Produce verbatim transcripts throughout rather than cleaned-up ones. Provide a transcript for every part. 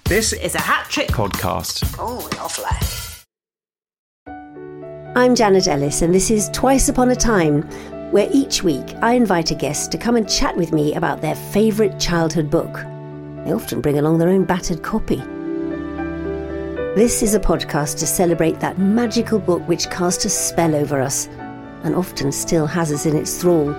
This is a Hat Trick podcast. Oh, lovely. I'm Janet Ellis, and this is Twice Upon a Time, where each week I invite a guest to come and chat with me about their favourite childhood book. They often bring along their own battered copy. This is a podcast to celebrate that magical book which cast a spell over us and often still has us in its thrall.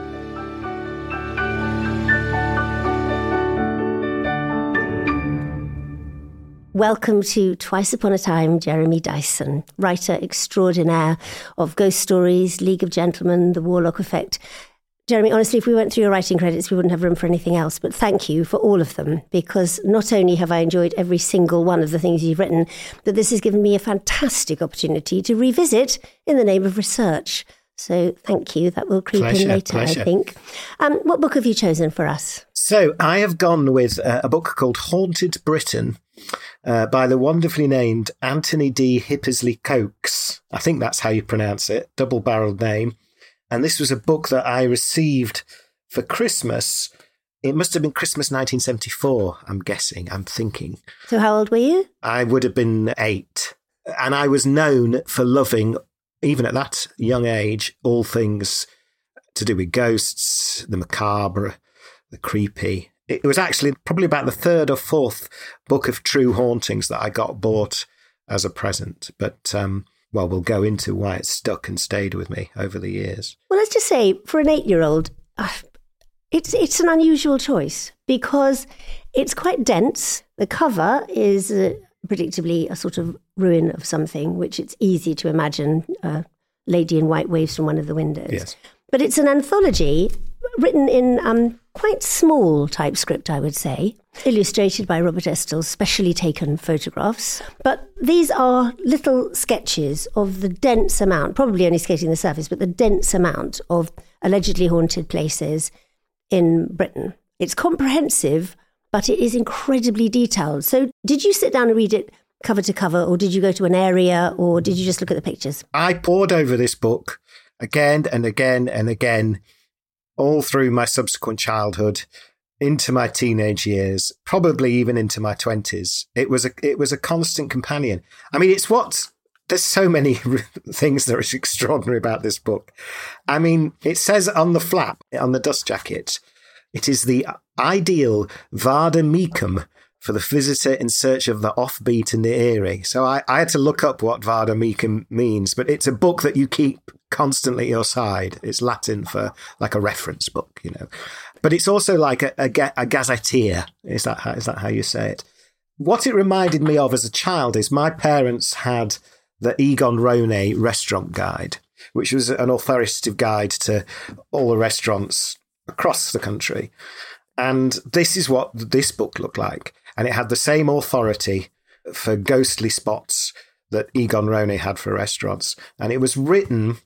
Welcome to Twice Upon a Time, Jeremy Dyson, writer extraordinaire of Ghost Stories, League of Gentlemen, The Warlock Effect. Jeremy, honestly, if we went through your writing credits, we wouldn't have room for anything else. But thank you for all of them, because not only have I enjoyed every single one of the things you've written, but this has given me a fantastic opportunity to revisit in the name of research. So thank you. That will creep pleasure, in later, pleasure. I think. Um, what book have you chosen for us? So I have gone with uh, a book called Haunted Britain uh, by the wonderfully named Anthony D. Hippersley Coates. I think that's how you pronounce it, double-barreled name. And this was a book that I received for Christmas. It must have been Christmas nineteen seventy-four, I'm guessing, I'm thinking. So how old were you? I would have been eight. And I was known for loving, even at that young age, all things to do with ghosts, the macabre, the creepy. It was actually probably about the third or fourth book of True Hauntings that I got bought as a present. But, um, well, we'll go into why it stuck and stayed with me over the years. Well, let's just say, for an eight-year-old, uh, it's it's an unusual choice because it's quite dense. The cover is uh, predictably a sort of ruin of something, which it's easy to imagine a lady in white waves from one of the windows. Yes. But it's an anthology written in um, quite small typescript, I would say, illustrated by Robert Estell's specially taken photographs. But these are little sketches of the dense amount, probably only skating the surface, but the dense amount of allegedly haunted places in Britain. It's comprehensive, but it is incredibly detailed. So did you sit down and read it cover to cover, or did you go to an area, or did you just look at the pictures? I pored over this book again and again and again, all through my subsequent childhood, into my teenage years, probably even into my twenties. It was a it was a constant companion. I mean, it's what there's so many things that are extraordinary about this book. I mean, it says on the flap, on the dust jacket, it is the ideal vade mecum for the visitor in search of the offbeat and the eerie. So I, I had to look up what vade mecum means, but it's a book that you keep constantly at your side. It's Latin for like a reference book, you know. But it's also like a, a, a gazetteer. Is that how, is that how you say it? What it reminded me of as a child is my parents had the Egon Ronay restaurant guide, which was an authoritative guide to all the restaurants across the country. And this is what this book looked like. And it had the same authority for ghostly spots that Egon Ronay had for restaurants. And it was written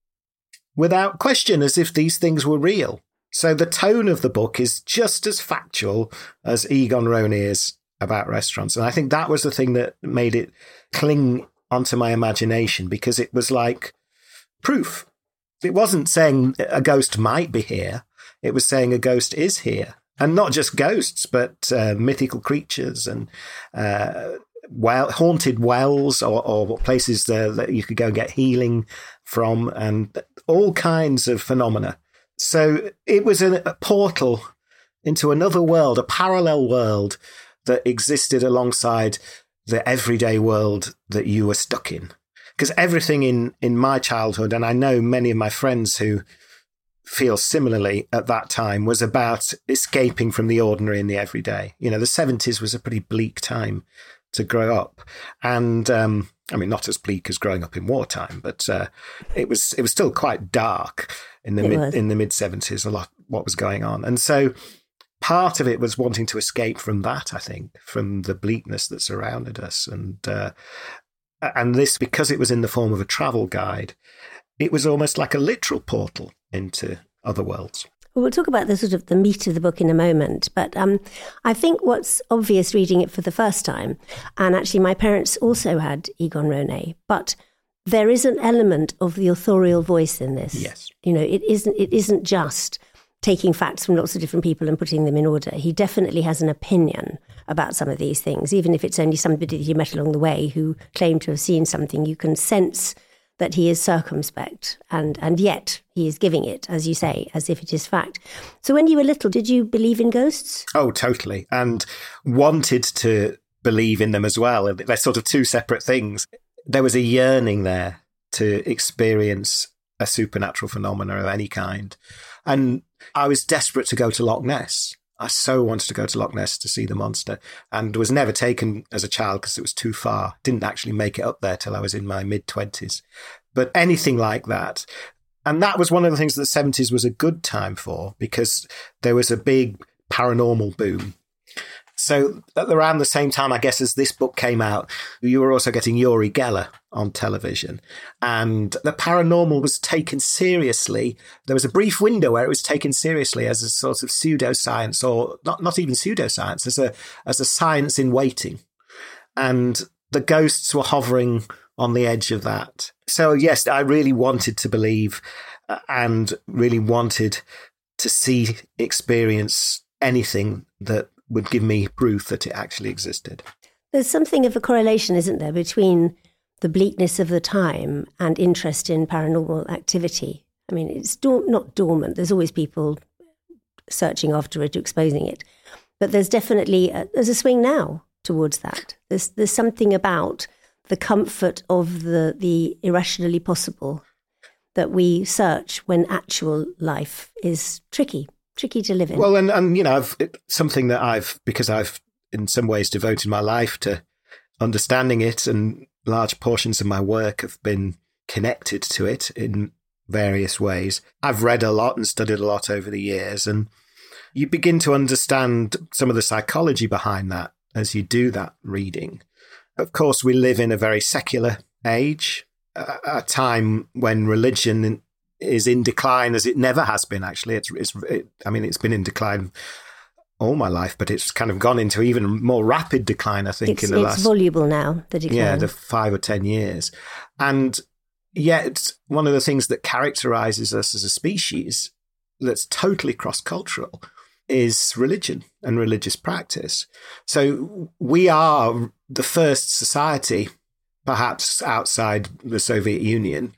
without question, as if these things were real. So the tone of the book is just as factual as Egon Ronay is about restaurants. And I think that was the thing that made it cling onto my imagination, because it was like proof. It wasn't saying a ghost might be here. It was saying a ghost is here. And not just ghosts, but uh, mythical creatures and uh, well, haunted wells or, or places there that you could go and get healing from, and all kinds of phenomena. So it was a, a portal into another world, a parallel world that existed alongside the everyday world that you were stuck in. Because everything in, in my childhood, and I know many of my friends who feel similarly at that time, was about escaping from the ordinary and the everyday. You know, the seventies was a pretty bleak time to grow up. And, um, I mean, not as bleak as growing up in wartime, but uh, it was it was still quite dark in the mid, in the mid seventies, a lot what was going on. And so part of it was wanting to escape from that, I think, from the bleakness that surrounded us. And uh, and this, because it was in the form of a travel guide, it was almost like a literal portal into other worlds. Well, we'll talk about the sort of the meat of the book in a moment, but um, I think what's obvious reading it for the first time, and actually my parents also had Egon Ronay, but there is an element of the authorial voice in this. Yes. You know, it isn't it isn't just taking facts from lots of different people and putting them in order. He definitely has an opinion about some of these things, even if it's only somebody that you met along the way who claimed to have seen something. You can sense that he is circumspect, and, and yet he is giving it, as you say, as if it is fact. So when you were little, did you believe in ghosts? Oh, totally. And wanted to believe in them as well. They're sort of two separate things. There was a yearning there to experience a supernatural phenomena of any kind. And I was desperate to go to Loch Ness. I so wanted to go to Loch Ness to see the monster, and was never taken as a child because it was too far. Didn't actually make it up there till I was in my mid-twenties. But anything like that. And that was one of the things that the seventies was a good time for, because there was a big paranormal boom. So at around the same time, I guess, as this book came out, you were also getting Uri Geller on television. And the paranormal was taken seriously. There was a brief window where it was taken seriously as a sort of pseudoscience, or not, not even pseudoscience, as a, as a science in waiting. And the ghosts were hovering on the edge of that. So, yes, I really wanted to believe and really wanted to see, experience anything that would give me proof that it actually existed. There's something of a correlation, isn't there, between the bleakness of the time and interest in paranormal activity. I mean, it's dor- not dormant. There's always people searching after it, exposing it. But there's definitely a, there's a swing now towards that. There's there's something about the comfort of the the irrationally possible that we search when actual life is tricky. tricky to live in. Well, and, and you know, I've, it, something that I've, because I've in some ways devoted my life to understanding it, and large portions of my work have been connected to it in various ways. I've read a lot and studied a lot over the years, and you begin to understand some of the psychology behind that as you do that reading. Of course, we live in a very secular age, a, a time when religion is in decline, as it never has been. Actually, it's, it's it, I mean, it's been in decline all my life, but it's kind of gone into even more rapid decline, I think, it's, in the it's last... It's voluble now, the decline. Yeah, the five or ten years. And yet, one of the things that characterises us as a species that's totally cross-cultural is religion and religious practice. So we are the first society, perhaps outside the Soviet Union,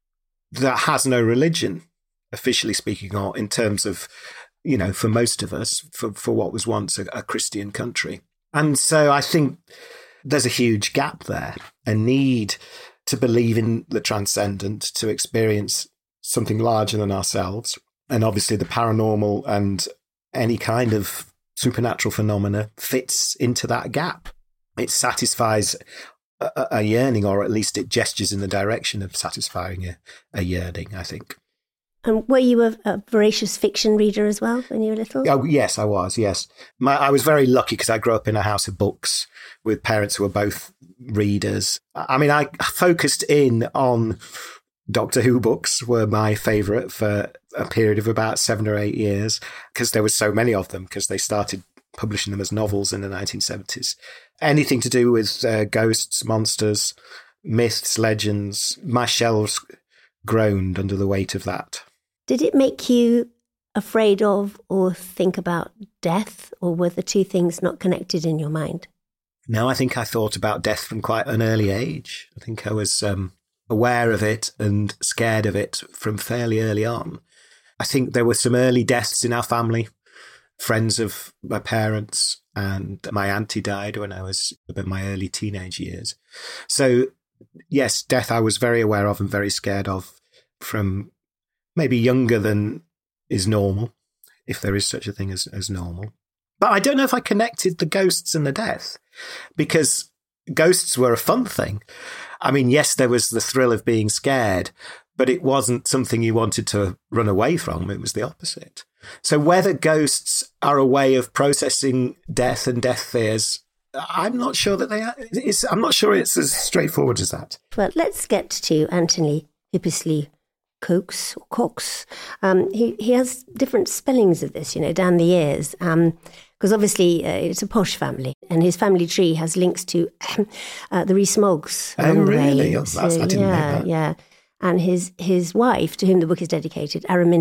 that has no religion, officially speaking, or in terms of, you know, for most of us, for, for what was once a, a Christian country. And so I think there's a huge gap there, a need to believe in the transcendent, to experience something larger than ourselves. And obviously the paranormal and any kind of supernatural phenomena fits into that gap. It satisfies A, a yearning, or at least it gestures in the direction of satisfying a, a yearning, I think. And were you a, a voracious fiction reader as well when you were little? Oh, yes, I was, yes. My, I was very lucky because I grew up in a house of books with parents who were both readers. I mean, I focused in on Doctor Who books, were my favourite for a period of about seven or eight years, because there were so many of them, because they started publishing them as novels in the nineteen seventies. Anything to do with uh, ghosts, monsters, myths, legends, my shelves groaned under the weight of that. Did it make you afraid of or think about death, or were the two things not connected in your mind? No, I think I thought about death from quite an early age. I think I was um, aware of it and scared of it from fairly early on. I think there were some early deaths in our family, friends of my parents, and my auntie died when I was in my early teenage years. So, yes, death I was very aware of and very scared of from maybe younger than is normal, if there is such a thing as, as normal. But I don't know if I connected the ghosts and the death, because ghosts were a fun thing. I mean, yes, there was the thrill of being scared, but it wasn't something you wanted to run away from. It was the opposite. So whether ghosts are a way of processing death and death fears, I'm not sure that they are. It's, I'm not sure it's as straightforward as that. Well, let's get to Anthony Hippisley Cox. Or Cox. Um, he, he has different spellings of this, you know, down the years, um, because obviously uh, it's a posh family, and his family tree has links to uh, the Rees-Moggs. Oh, really? Oh, that's, so, I didn't yeah, know that. Yeah, and his, his wife, to whom the book is dedicated, Araminta.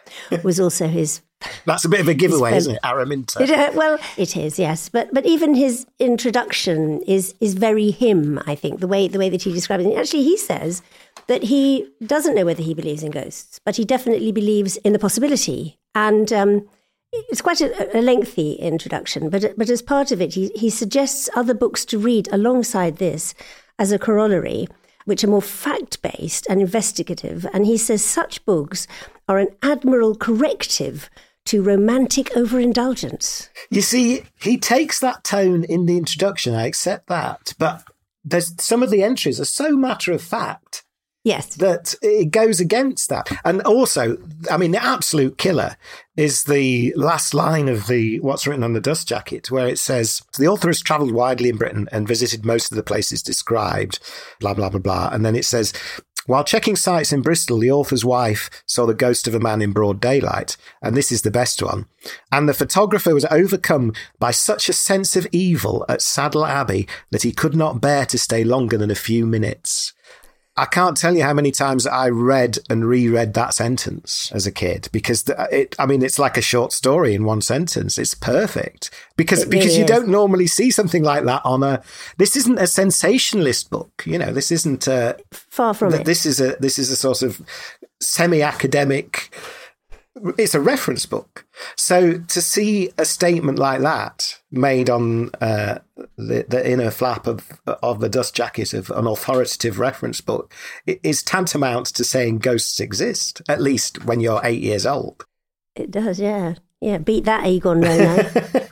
was also his... That's a bit of a giveaway, isn't it? Araminta. It, uh, well, it is, yes. But but even his introduction is is very him, I think, the way the way that he describes it. Actually, he says that he doesn't know whether he believes in ghosts, but he definitely believes in the possibility. And um, it's quite a, a lengthy introduction, but but as part of it, he, he suggests other books to read alongside this as a corollary, which are more fact-based and investigative. And he says such books are an admirable corrective to romantic overindulgence. You see, he takes that tone in the introduction, I accept that, but there's some of the entries are so matter of fact. Yes. That it goes against that. And also, I mean, the absolute killer is the last line of the what's written on the dust jacket, where it says, the author has travelled widely in Britain and visited most of the places described, blah, blah, blah, blah. And then it says, while checking sites in Bristol, the author's wife saw the ghost of a man in broad daylight. And this is the best one. And the photographer was overcome by such a sense of evil at Saddle Abbey that he could not bear to stay longer than a few minutes. I can't tell you how many times I read and reread that sentence as a kid, because it, I mean, it's like a short story in one sentence. It's perfect because, it really because you is. Don't normally see something like that on a, this isn't a sensationalist book. You know, this isn't a, far from it. This is a, this is a sort of semi-academic, it's a reference book. So to see a statement like that made on uh, the, the inner flap of of the dust jacket of an authoritative reference book is tantamount to saying ghosts exist, at least when you're eight years old. It does, yeah. Yeah, beat that, Egon Rono.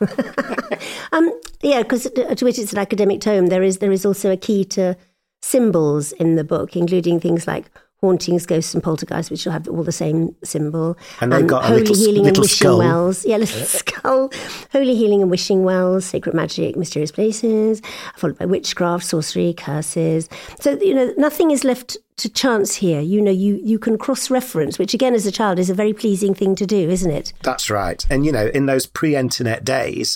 um, yeah, because to which it's an academic tome, there is there is also a key to symbols in the book, including things like hauntings, ghosts and poltergeists, which will have all the same symbol. And they've got Holy a little, Healing little and Wishing skull. Wells. Yeah, little skull. Holy Healing and Wishing Wells, Sacred Magic, Mysterious Places, followed by witchcraft, sorcery, curses. So, you know, nothing is left to chance here. You know, you, you can cross-reference, which again, as a child, is a very pleasing thing to do, isn't it? That's right. And, you know, in those pre-internet days,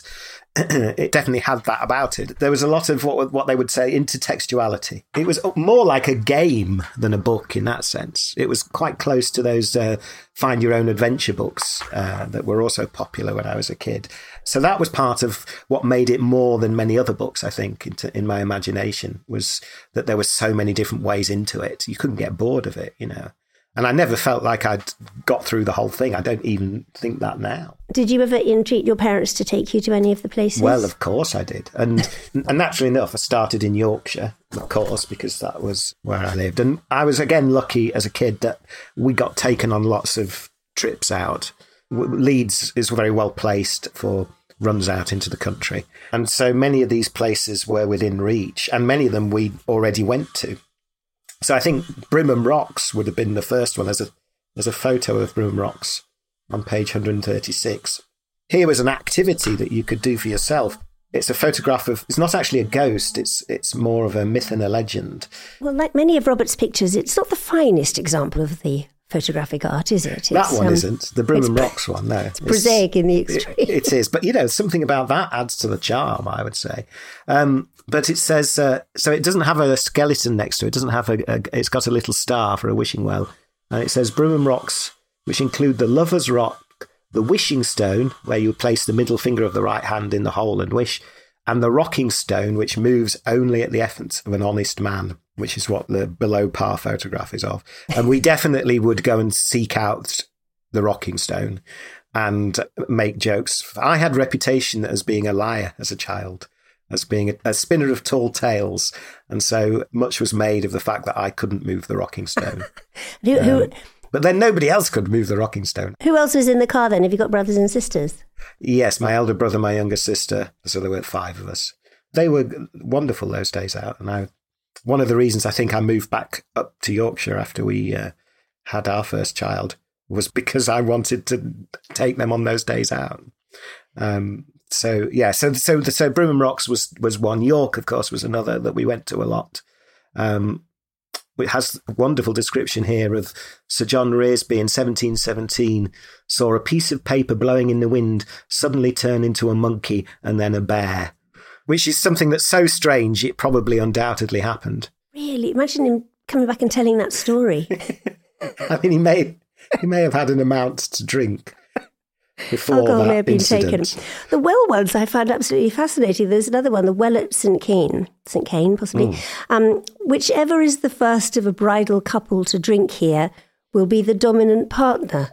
it definitely had that about it. There was a lot of what what they would say intertextuality. It was more like a game than a book in that sense. It was quite close to those uh, find your own adventure books uh, that were also popular when I was a kid. So that was part of what made it more than many other books, I think, in, in my imagination, was that there were so many different ways into it. You couldn't get bored of it, you know. And I never felt like I'd got through the whole thing. I don't even think that now. Did you ever entreat your parents to take you to any of the places? Well, of course I did. And, and naturally enough, I started in Yorkshire, of course, because that was where I lived. And I was, again, lucky as a kid that we got taken on lots of trips out. Leeds is very well placed for runs out into the country. And so many of these places were within reach, and many of them we already went to. So I think Brimham Rocks would have been the first one. There's a, there's a photo of Brimham Rocks on page one hundred thirty-six. Here was an activity that you could do for yourself. It's a photograph of, it's not actually a ghost, it's it's more of a myth and a legend. Well, like many of Robert's pictures, it's not the finest example of the photographic art, is it? It's, that one um, isn't. The Brimham it's, Rocks one, no. It's prosaic in the extreme. It, it is. But, you know, something about that adds to the charm, I would say. Um, but it says, uh, so it doesn't have a skeleton next to it. It doesn't have a, a, it's got a little star for a wishing well. And it says Brimham Rocks, which include the Lover's Rock, the Wishing Stone, where you place the middle finger of the right hand in the hole and wish, and the Rocking Stone, which moves only at the efforts of an honest man, which is what the below par photograph is of. And we definitely would go and seek out the Rocking Stone and make jokes. I had reputation as being a liar as a child, as being a, a spinner of tall tales. And so much was made of the fact that I couldn't move the Rocking Stone. who, um, who, but then nobody else could move the Rocking Stone. Who else was in the car then? Have you got brothers and sisters? Yes, my elder brother, my younger sister. So there were five of us. They were wonderful those days out. And I, one of the reasons I think I moved back up to Yorkshire after we uh, had our first child was because I wanted to take them on those days out. Um, so, yeah, so so so Brimham Rocks was, was one. York, of course, was another that we went to a lot. Um, it has a wonderful description here of Sir John Reresby in seventeen seventeen saw a piece of paper blowing in the wind suddenly turn into a monkey and then a bear, which is something that's so strange it probably undoubtedly happened. Really? Imagine him coming back and telling that story. I mean, he may he may have had an amount to drink before Alcohol that may have been incident. taken. The well ones I find absolutely fascinating. There's another one, the well at Saint Cane, Saint Cane possibly. Mm. Um, whichever is the first of a bridal couple to drink here will be the dominant partner.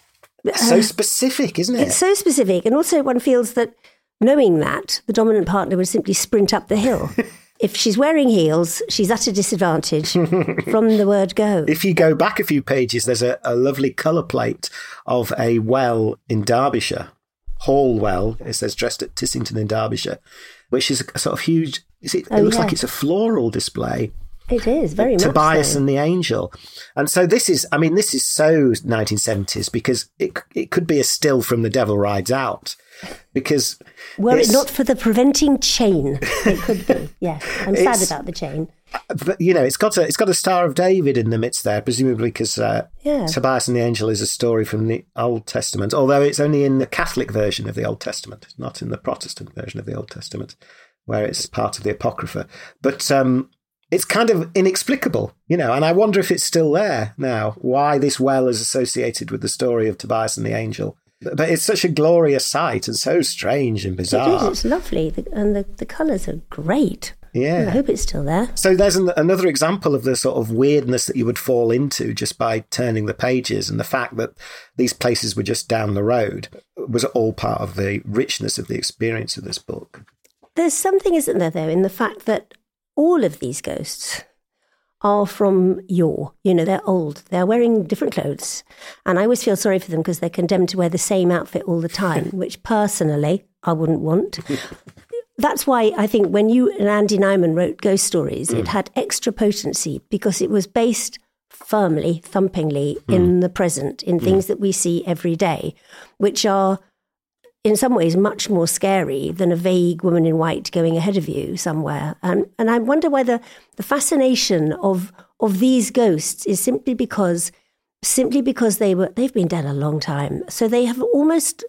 So specific, isn't it? It's so specific. And also one feels that knowing that, the dominant partner would simply sprint up the hill. If she's wearing heels, she's at a disadvantage from the word go. If you go back a few pages, there's a, a lovely colour plate of a well in Derbyshire, Hall Well, it says dressed at Tissington in Derbyshire, which is a sort of huge, is it, Oh, it looks yeah. like it's a floral display. It is, very much Tobias so. and the Angel. And so this is, I mean, this is so nineteen seventies because it it could be a still from The Devil Rides Out. Because Were it it's- not for the preventing chain, it could be. Yes, I'm sad It's- about the chain. But, you know, it's got a it's got a Star of David in the midst there, presumably because uh, Yeah. Tobias and the Angel is a story from the Old Testament, although it's only in the Catholic version of the Old Testament, not in the Protestant version of the Old Testament, where it's part of the Apocrypha. But um, it's kind of inexplicable, you know, and I wonder if it's still there now, why this well is associated with the story of Tobias and the Angel. But it's such a glorious sight and so strange and It bizarre. is, it's lovely, the, and the, the colours are great. Yeah. I hope it's still there. So there's an, another example of the sort of weirdness that you would fall into just by turning the pages, and the fact that these places were just down the road was all part of the richness of the experience of this book. There's something, isn't there, though, in the fact that all of these ghosts are from yore. You know, they're old. They're wearing different clothes. And I always feel sorry for them because they're condemned to wear the same outfit all the time, which personally I wouldn't want. That's why I think when you and Andy Nyman wrote Ghost Stories, mm. it had extra potency because it was based firmly, thumpingly mm. in the present, in things mm. that we see every day, which are in some ways much more scary than a vague woman in white going ahead of you somewhere. And and I wonder whether the fascination of of these ghosts is simply because simply because they were they've been dead a long time. So they have almost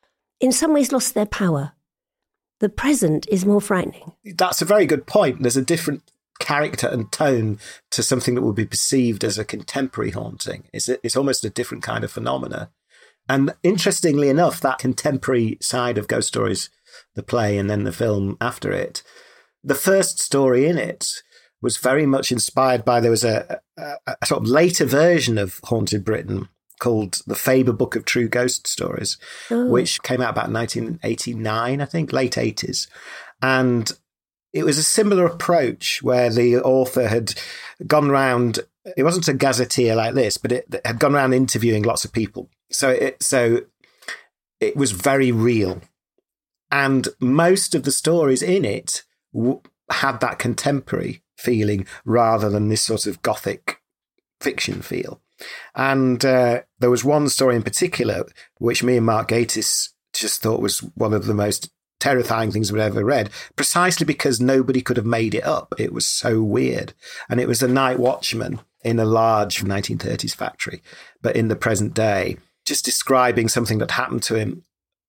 in some ways lost their power. The present is more frightening. That's a very good point. There's a different character and tone to something that would be perceived as a contemporary haunting. It's, a, it's almost a different kind of phenomena. And interestingly enough, that contemporary side of Ghost Stories, the play and then the film after it, the first story in it was very much inspired by, there was a, a, a sort of later version of Haunted Britain called The Faber Book of True Ghost Stories, oh. which came out about nineteen eighty-nine, I think, late eighties. And it was a similar approach where the author had gone round, it wasn't a gazetteer like this, but it had gone around interviewing lots of people. So it, so it was very real. And most of the stories in it w- had that contemporary feeling rather than this sort of gothic fiction feel. And uh, there was one story in particular, which me and Mark Gatiss just thought was one of the most terrifying things we'd ever read, precisely because nobody could have made it up. It was so weird. And it was the night watchman in a large nineteen thirties factory, but in the present day, just describing something that happened to him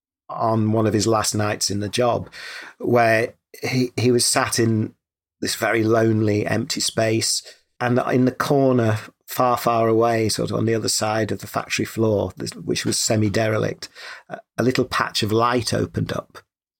on one of his last nights in the job, where he, he was sat in this very lonely, empty space, and in the corner, far, far away, sort of on the other side of the factory floor, which was semi-derelict, a little patch of light opened up,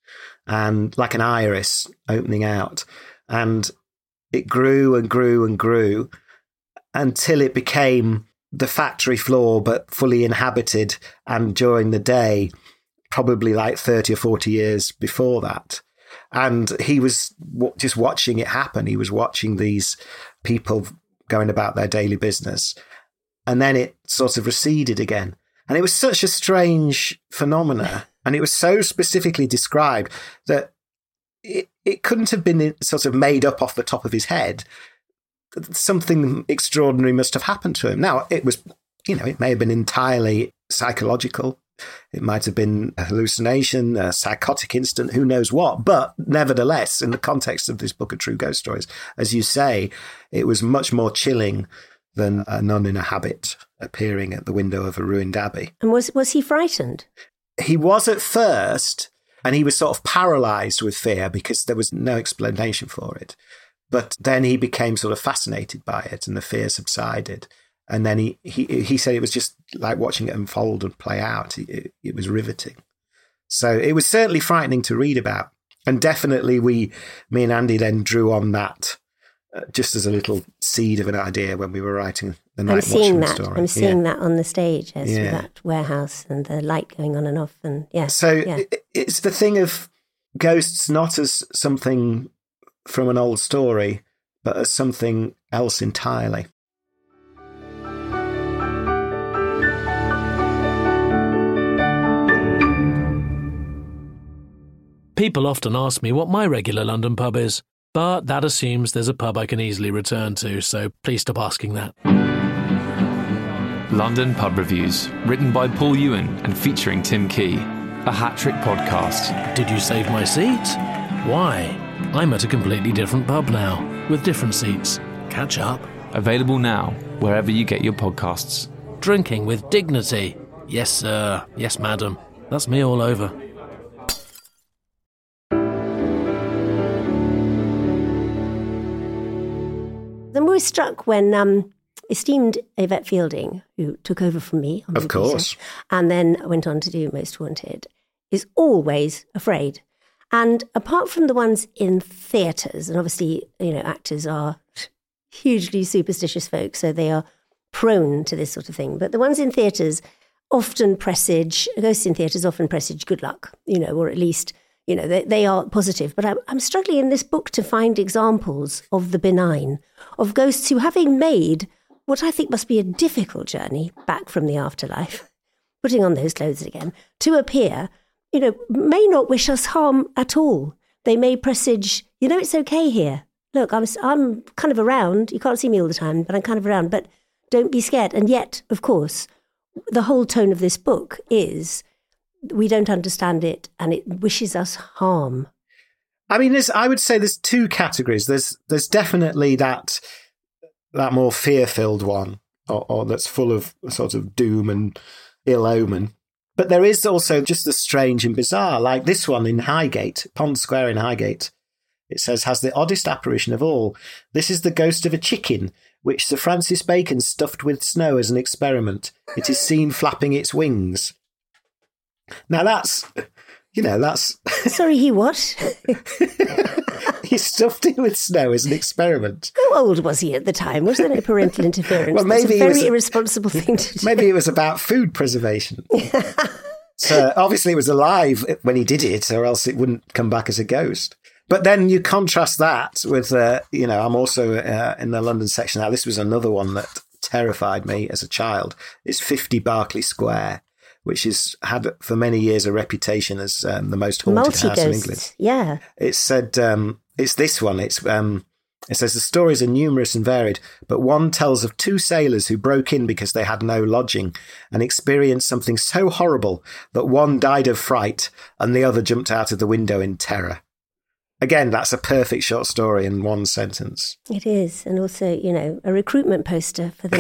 and like an iris opening out, and it grew and grew and grew until it became the factory floor, but fully inhabited, and during the day, probably like thirty or forty years before that. And he was w- just watching it happen. He was watching these people going about their daily business. And then it sort of receded again. And it was such a strange phenomena. And it was so specifically described that it, it couldn't have been sort of made up off the top of his head. Something extraordinary must have happened to him. Now, it was, you know, it may have been entirely psychological. It might have been a hallucination, a psychotic instant, who knows what. But nevertheless, in the context of this book of True Ghost Stories, as you say, it was much more chilling than a nun in a habit appearing at the window of a ruined abbey. And was was he frightened? He was at first, and he was sort of paralysed with fear because there was no explanation for it. But then he became sort of fascinated by it, and the fear subsided. And then he, he, he said it was just like watching it unfold and play out. It, it was riveting. So it was certainly frightening to read about. And definitely we, me and Andy then drew on that uh, just as a little seed of an idea when we were writing the Night Watchman story. I'm seeing yeah. that on the stage as yeah. with that warehouse and the light going on and off. And yeah. So yeah. It, it's the thing of ghosts not as something from an old story, but as something else entirely. People often ask me what my regular London pub is, but that assumes there's a pub I can easily return to, so please stop asking that. London Pub Reviews, written by Paul Ewan and featuring Tim Key, a hat-trick podcast. Did you save my seat? Why? I'm at a completely different pub now, with different seats. Catch up. Available now, wherever you get your podcasts. Drinking with dignity. Yes, sir. Yes, madam. That's me all over. Then we were struck when um, esteemed Yvette Fielding, who took over from me, on of course, and then went on to do Most Wanted, is always afraid. And apart from the ones in theatres, and obviously, you know, actors are hugely superstitious folk, so they are prone to this sort of thing. But the ones in theatres often presage, ghosts in theatres often presage good luck, you know, or at least, you know, they, they are positive. But I'm, I'm struggling in this book to find examples of the benign, of ghosts who, having made what I think must be a difficult journey back from the afterlife, putting on those clothes again, to appear, you know, may not wish us harm at all. They may presage, you know, it's okay here. Look, I'm, I'm kind of around. You can't see me all the time, but I'm kind of around. But don't be scared. And yet, of course, the whole tone of this book is we don't understand it and it wishes us harm. I mean, there's, I would say there's two categories. There's there's definitely that that more fear-filled one, or, or that's full of sort of doom and ill omen. But there is also just the strange and bizarre, like this one in Highgate, Pond Square in Highgate. It says, has the oddest apparition of all. This is the ghost of a chicken, which Sir Francis Bacon stuffed with snow as an experiment. It is seen flapping its wings. Now that's, you know, that's... Sorry, he what? He stuffed it with snow as an experiment. How old was he at the time? Was there no parental interference? Well, maybe That's a very was, irresponsible thing to do. Maybe it was about food preservation. So obviously it was alive when he did it, or else it wouldn't come back as a ghost. But then you contrast that with, uh, you know, I'm also uh, in the London section now. This was another one that terrified me as a child. It's fifty Berkeley Square, which has had for many years a reputation as um, the most haunted Multi-ghosts, house in England. Yeah. It said, um, it's this one. It's um, It says the stories are numerous and varied, but one tells of two sailors who broke in because they had no lodging and experienced something so horrible that one died of fright and the other jumped out of the window in terror. Again, that's a perfect short story in one sentence. It is. And also, you know, a recruitment poster for the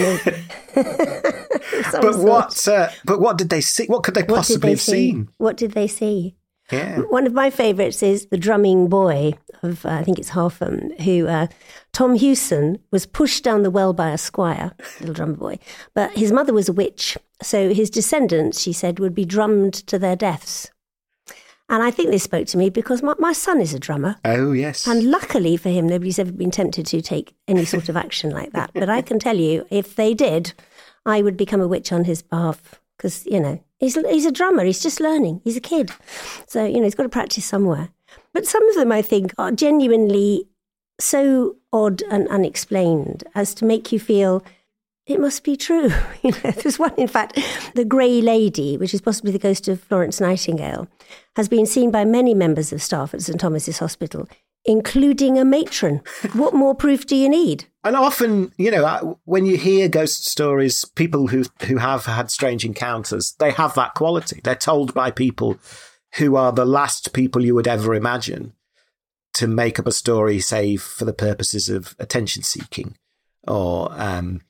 Navy. But what, uh, but what did they see? What could they what possibly they have see? seen? What did they see? Yeah. One of my favourites is The Drumming Boy of, uh, I think it's Harpham, who uh, Tom Hewson was pushed down the well by a squire, little drummer boy. But his mother was a witch. So his descendants, she said, would be drummed to their deaths. And I think this spoke to me because my, my son is a drummer. Oh, yes. And luckily for him, nobody's ever been tempted to take any sort of action like that. But I can tell you, if they did, I would become a witch on his behalf because, you know, he's, he's a drummer. He's just learning. He's a kid. So, you know, he's got to practice somewhere. But some of them, I think, are genuinely so odd and unexplained as to make you feel it must be true. You know, there's one, in fact, the Grey Lady, which is possibly the ghost of Florence Nightingale, has been seen by many members of staff at St Thomas's Hospital, including a matron. What more proof do you need? And often, you know, when you hear ghost stories, people who who have had strange encounters, they have that quality. They're told by people who are the last people you would ever imagine to make up a story, say, for the purposes of attention seeking or um,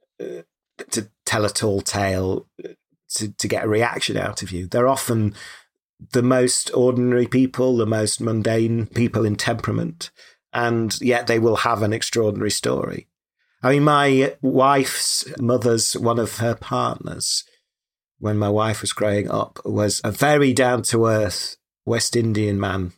to tell a tall tale, to, to get a reaction out of you. They're often the most ordinary people, the most mundane people in temperament, and yet they will have an extraordinary story. I mean, my wife's mother's, one of her partners, when my wife was growing up, was a very down-to-earth West Indian man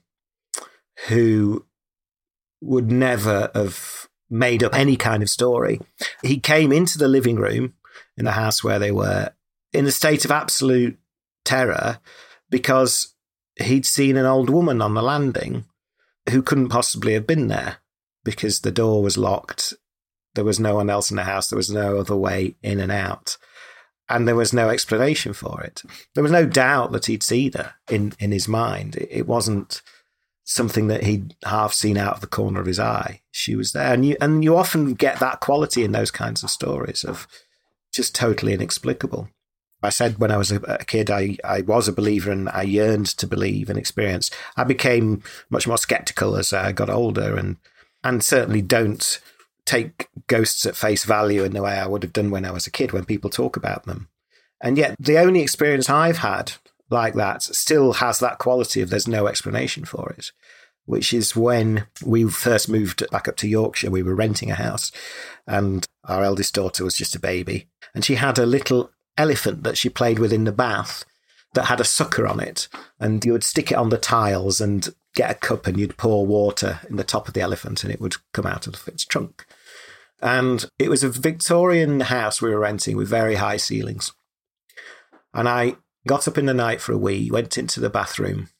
who would never have made up any kind of story. He came into the living room in the house where they were in a state of absolute terror because he'd seen an old woman on the landing who couldn't possibly have been there because the door was locked. There was no one else in the house. There was no other way in and out. And there was no explanation for it. There was no doubt that he'd seen her in, in his mind. It, it wasn't something that he'd half seen out of the corner of his eye. She was there. And you, and you often get that quality in those kinds of stories of just totally inexplicable. I said when I was a, a kid, I, I was a believer and I yearned to believe and experience. I became much more skeptical as I got older and, and certainly don't take ghosts at face value in the way I would have done when I was a kid when people talk about them. And yet the only experience I've had like that still has that quality of there's no explanation for it, which is when we first moved back up to Yorkshire. We were renting a house and our eldest daughter was just a baby and she had a little elephant that she played with in the bath that had a sucker on it, and you would stick it on the tiles and get a cup and you'd pour water in the top of the elephant and it would come out of its trunk. And it was a Victorian house we were renting with very high ceilings. And I got up in the night for a wee, went into the bathroom,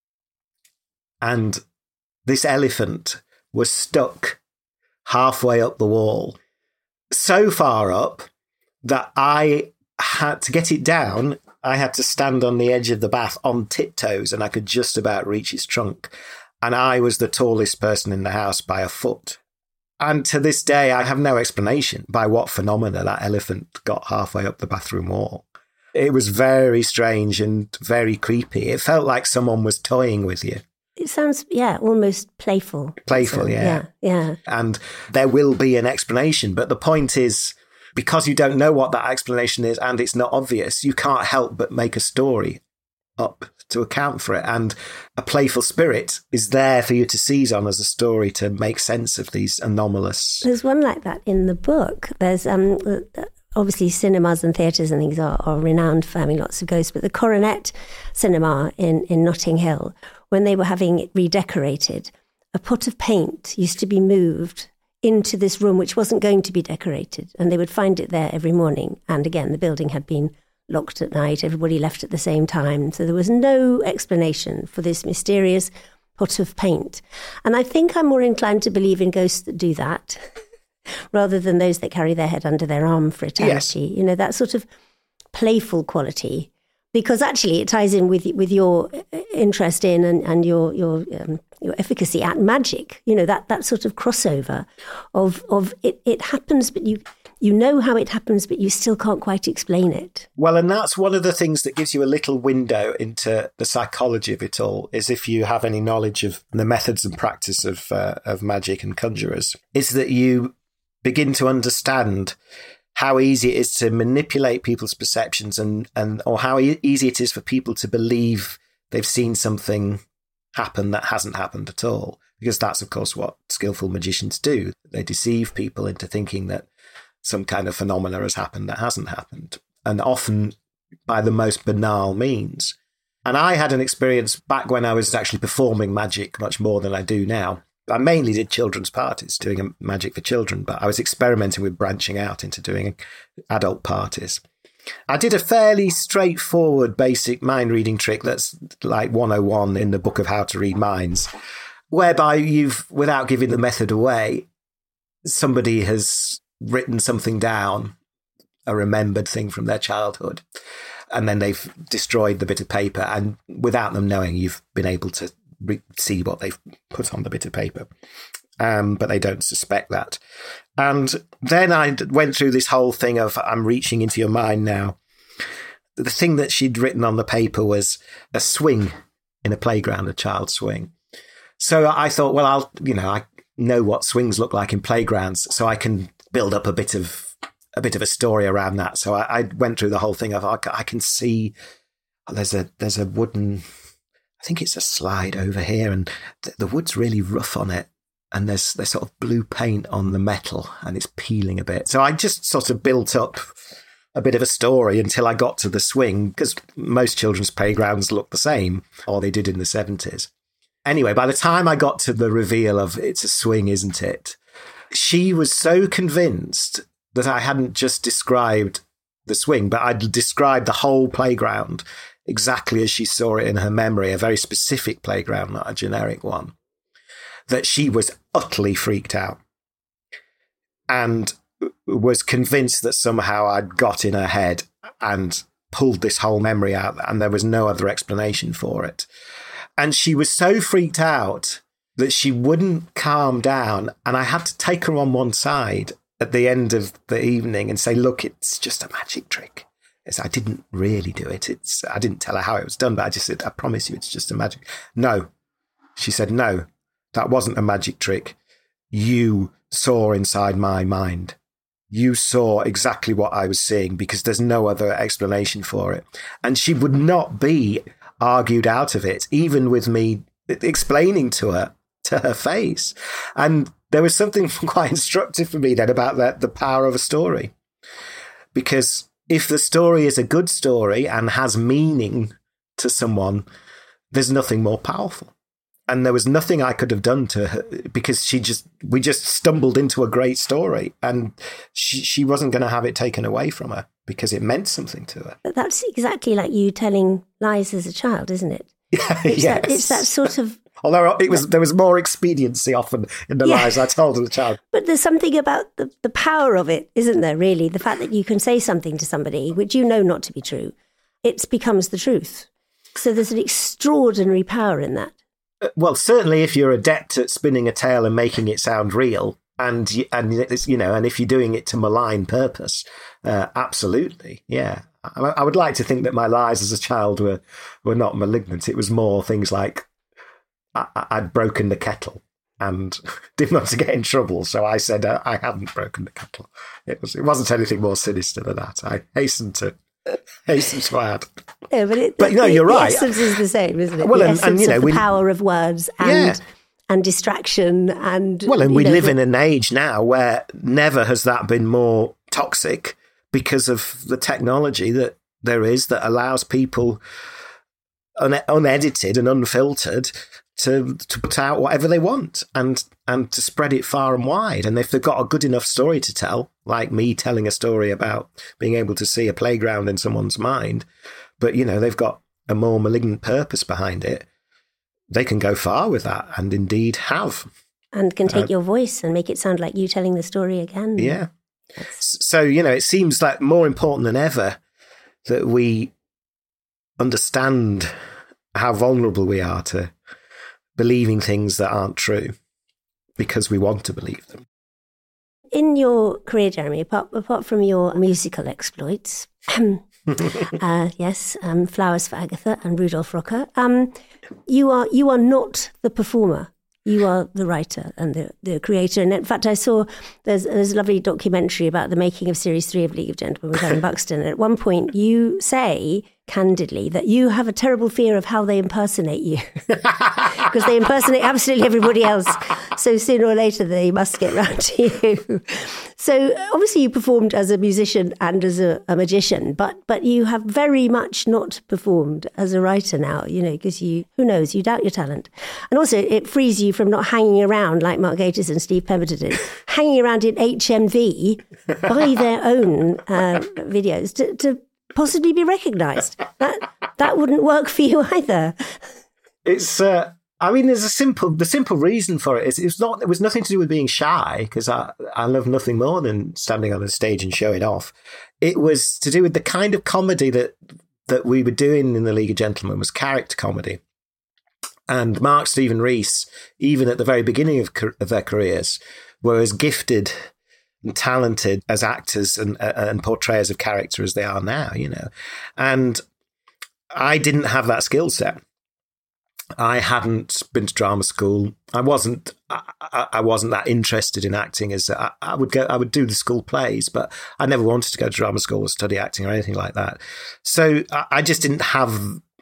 and this elephant was stuck halfway up the wall, so far up that I had to get it down. I had to stand on the edge of the bath on tiptoes and I could just about reach its trunk. And I was the tallest person in the house by a foot. And to this day, I have no explanation by what phenomena that elephant got halfway up the bathroom wall. It was very strange and very creepy. It felt like someone was toying with you. It sounds, yeah, almost playful. Playful, so, yeah. Yeah, yeah. And there will be an explanation. But the point is, because you don't know what that explanation is and it's not obvious, you can't help but make a story up to account for it. And a playful spirit is there for you to seize on as a story to make sense of these anomalous... There's one like that in the book. There's um, obviously cinemas and theatres and things are, are renowned for having lots of ghosts, but the Coronet Cinema in, in Notting Hill, when they were having it redecorated, a pot of paint used to be moved into this room which wasn't going to be decorated, and they would find it there every morning. And again, the building had been locked at night, everybody left at the same time, so there was no explanation for this mysterious pot of paint. And I think I'm more inclined to believe in ghosts that do that rather than those that carry their head under their arm for eternity. Yes. You know, that sort of playful quality, because actually it ties in with with your interest in and, and your your um, your efficacy at magic. You know, that that sort of crossover of of it, it happens, but you you know how it happens, but you still can't quite explain it. Well, and that's one of the things that gives you a little window into the psychology of it all, is if you have any knowledge of the methods and practice of uh, of magic and conjurers, is that you begin to understand how easy it is to manipulate people's perceptions and, and or how e- easy it is for people to believe they've seen something happen that hasn't happened at all. Because that's, of course, what skillful magicians do. They deceive people into thinking that some kind of phenomena has happened that hasn't happened, and often by the most banal means. And I had an experience back when I was actually performing magic much more than I do now. I mainly did children's parties, doing magic for children, but I was experimenting with branching out into doing adult parties. I did a fairly straightforward basic mind reading trick that's like one oh one in the book of how to read minds, whereby you've, without giving the method away, somebody has written something down, a remembered thing from their childhood, and then they've destroyed the bit of paper, and without them knowing, you've been able to re- see what they've put on the bit of paper. Um, but they don't suspect that. And then I went through this whole thing of, I'm reaching into your mind now. The thing that she'd written on the paper was a swing in a playground, a child's swing. So I thought, well, I'll, you know, I know what swings look like in playgrounds, so I can build up a bit of a bit of a story around that. So I, I went through the whole thing of, I, I can see there's a there's a wooden, I think it's a slide over here, and the, the wood's really rough on it. and there's there's sort of blue paint on the metal and it's peeling a bit. So I just sort of built up a bit of a story until I got to the swing, because most children's playgrounds look the same, or they did in the seventies. Anyway, by the time I got to the reveal of it's a swing, isn't it? She was so convinced that I hadn't just described the swing, but I'd described the whole playground exactly as she saw it in her memory, a very specific playground, not a generic one, that she was utterly freaked out and was convinced that somehow I'd got in her head and pulled this whole memory out, and there was no other explanation for it. And she was so freaked out that she wouldn't calm down, and I had to take her on one side at the end of the evening and say, look, it's just a magic trick. It's, I didn't really do it. It's I didn't tell her how it was done, but I just said, I promise you, it's just a magic. No. She said, no, that wasn't a magic trick. You saw inside my mind. You saw exactly what I was seeing, because there's no other explanation for it. And she would not be argued out of it, even with me explaining to her, to her face. And there was something quite instructive for me then about the, the power of a story. Because if the story is a good story and has meaning to someone, there's nothing more powerful. And there was nothing I could have done to her, because she just, we just stumbled into a great story, and she, she wasn't going to have it taken away from her because it meant something to her. But that's exactly like you telling lies as a child, isn't it? Yeah, it's, yes. that, it's that sort of... Although it was, there was more expediency often in the yeah. lies I told as a child. But there's something about the, the power of it, isn't there, really? The fact that you can say something to somebody which you know not to be true, it becomes the truth. So there's an extraordinary power in that. Well, certainly if you're adept at spinning a tale and making it sound real, and and it's, you know, and if you're doing it to malign purpose, uh, absolutely, yeah. I, I would like to think that my lies as a child were were not malignant. It was more things like I, I'd broken the kettle and didn't want to get in trouble, so I said uh, I hadn't broken the kettle. It was it wasn't anything more sinister than that. I hastened to. Hasten to add. Yeah, but it, but the, no, you're the right. The essence is the same, isn't it? Well, the and, essence and you know, of the we, power of words and yeah. and distraction and well, and we know, live the, in an age now where never has that been more toxic, because of the technology that there is that allows people un- unedited and unfiltered to to put out whatever they want and and to spread it far and wide. And if they've got a good enough story to tell, like me telling a story about being able to see a playground in someone's mind, but, you know, they've got a more malignant purpose behind it, they can go far with that, and indeed have. And can take uh, your voice and make it sound like you telling the story again. Yeah. That's... So, you know, it seems like more important than ever that we understand how vulnerable we are to believing things that aren't true because we want to believe them. In your career, Jeremy, apart, apart from your musical exploits, uh, yes, um, Flowers for Agatha and Rudolph Rocker, um, you are you are not the performer. You are the writer and the, the creator. And in fact, I saw there's, there's a lovely documentary about the making of Series three of League of Gentlemen with Alan Buxton. And at one point, you say candidly that you have a terrible fear of how they impersonate you because they impersonate absolutely everybody else. So sooner or later, they must get round to you. So obviously, you performed as a musician and as a, a magician, but but you have very much not performed as a writer now, you know, because you, who knows, you doubt your talent. And also, it frees you from not hanging around like Mark Gatiss and Steve Pemberton did, hanging around in H M V by their own uh, videos to, to possibly be recognised. That that wouldn't work for you either. It's, uh, I mean, there's a simple, the simple reason for it is it's not, it was nothing to do with being shy, because I, I love nothing more than standing on a stage and showing off. It was to do with the kind of comedy that, that we were doing in the League of Gentlemen was character comedy. And Mark, Stephen Rees, even at the very beginning of, of their careers, were as gifted and talented as actors and, uh, and portrayers of character as they are now, you know. And I didn't have that skill set. I hadn't been to drama school. I wasn't. I, I wasn't that interested in acting. As I, I would go, I would do the school plays, but I never wanted to go to drama school or study acting or anything like that. So I, I just didn't have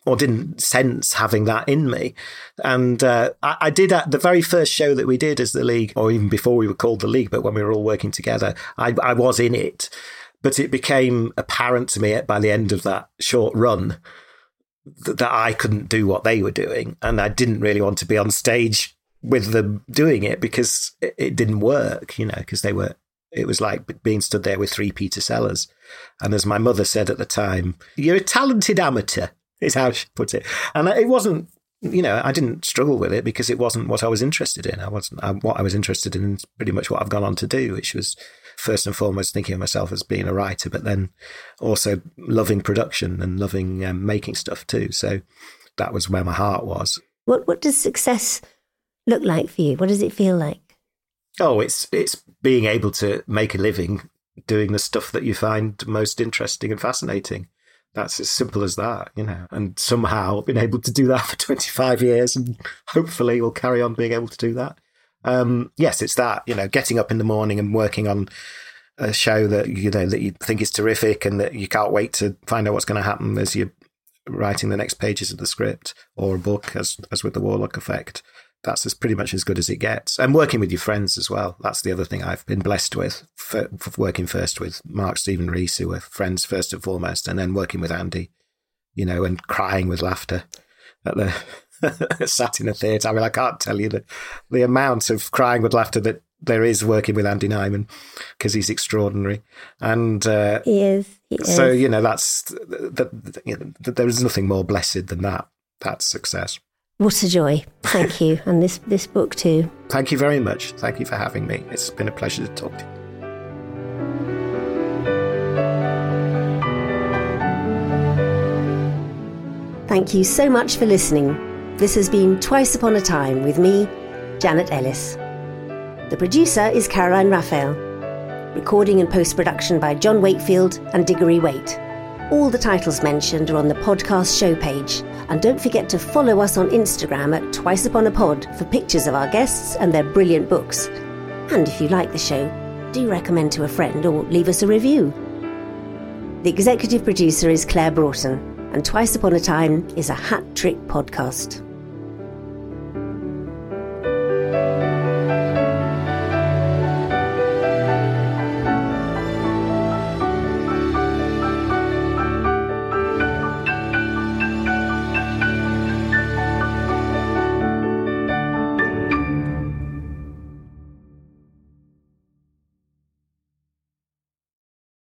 or didn't sense having that in me. And uh, I, I did at the very first show that we did as the League, or even before we were called the League, but when we were all working together, I, I was in it. But it became apparent to me by the end of that short run that, that I couldn't do what they were doing. And I didn't really want to be on stage with them doing it because it, it didn't work, you know, because they were, it was like being stood there with three Peter Sellers. And as my mother said at the time, you're a talented amateur, is how she put it. And it wasn't, you know, I didn't struggle with it because it wasn't what I was interested in. I wasn't, I, what I was interested in is pretty much what I've gone on to do, which was first and foremost thinking of myself as being a writer, but then also loving production and loving um, making stuff too. So that was where my heart was. What What does success look like for you? What does it feel like? Oh, it's it's being able to make a living doing the stuff that you find most interesting and fascinating. That's as simple as that, you know. And somehow I've been able to do that for twenty-five years, and hopefully we'll carry on being able to do that. Um, yes, it's that, you know, getting up in the morning and working on a show that, you know, that you think is terrific and that you can't wait to find out what's going to happen as you're writing the next pages of the script, or a book, as as with The Warlock Effect. That's as pretty much as good as it gets. And working with your friends as well. That's the other thing I've been blessed with, for, for working first with Mark Stephen Rees, who were friends first and foremost, and then working with Andy, you know, and crying with laughter at the sat in a theatre. I mean, I can't tell you the, the amount of crying with laughter that there is working with Andy Nyman, because he's extraordinary. And uh, he is. He so, is. you know, that's that, you know, there is nothing more blessed than that. That's success. What a joy. Thank you. And this, this book too. Thank you very much. Thank you for having me. It's been a pleasure to talk to you. Thank you so much for listening. This has been Twice Upon a Time with me, Janet Ellis. The producer is Caroline Raphael. Recording and post-production by John Wakefield and Diggory Waite. All the titles mentioned are on the podcast show page. And don't forget to follow us on Instagram at Twice Upon a Pod for pictures of our guests and their brilliant books. And if you like the show, do recommend to a friend or leave us a review. The executive producer is Claire Broughton, and Twice Upon a Time is a hat trick podcast.